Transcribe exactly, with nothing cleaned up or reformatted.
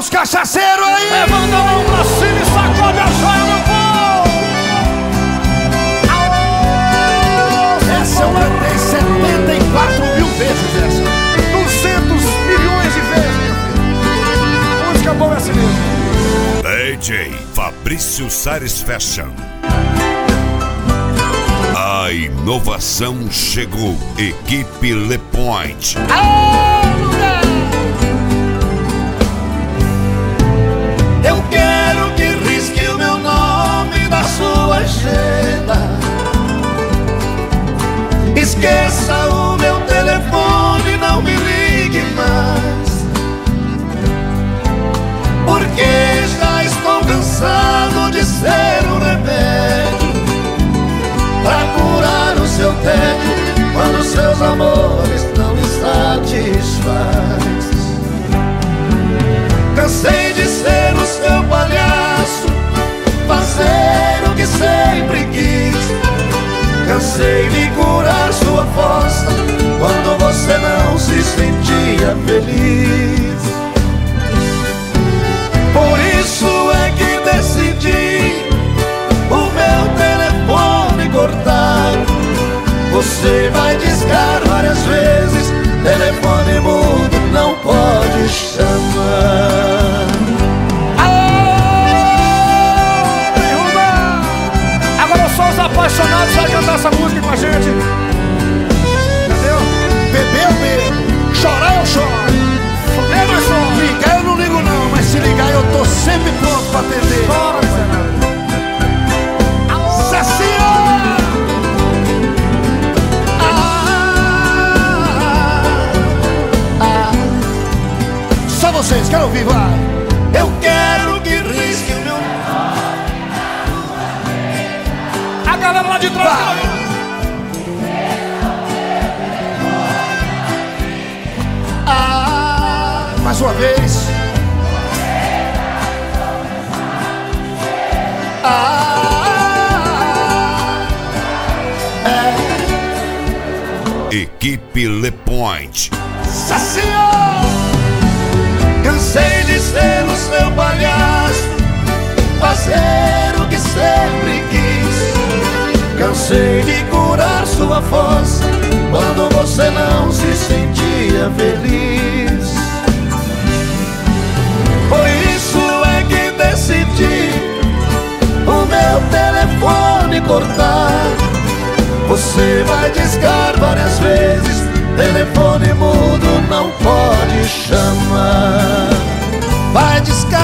os cachaceiros aí! Levanta a mão pra cima e sacode a joia no povo! Essa eu cantei setenta e quatro mil vezes essa. duzentos milhões de vezes, meu filho. Música boa é assim mesmo. D J Fabrício Sares Fashion. A inovação chegou. Equipe Le Point. Eu quero que risque o meu nome da sua agenda. Esqueça o meu telefone, não me ligue mais, porque já estou cansado de ser um remédio pra curar o seu tédio quando seus amores não me satisfaz. Cansei de ser o seu palhaço, fazer o que sempre quis. Cansei de curar sua fossa quando você não se sentia feliz. Por isso é que decidi o meu telefone cortar. Você vai discar várias vezes, telefone mudo não pode chamar. Agora só os apaixonados vai cantar essa música com a gente. Entendeu? Beber eu bebo, chorar eu choro. Fuder nós somos. Ligar eu não ligo não, mas se ligar eu tô sempre pronto pra atender. Bora, Fernando. Sacia! Só vocês, quero ouvir, vai! Eu quero que risque o meu... A galera lá de trás. Vai. Ah, mais uma vez. Ah, é. Equipe Le Point. Saciou! Cansei de ser o seu palhaço, fazer o que sempre quis. Cansei de curar sua fossa quando você não se sentia feliz. Por isso é que decidi o meu telefone cortar. Você vai discar várias vezes, telefone mudo não pode chamar. Vai discar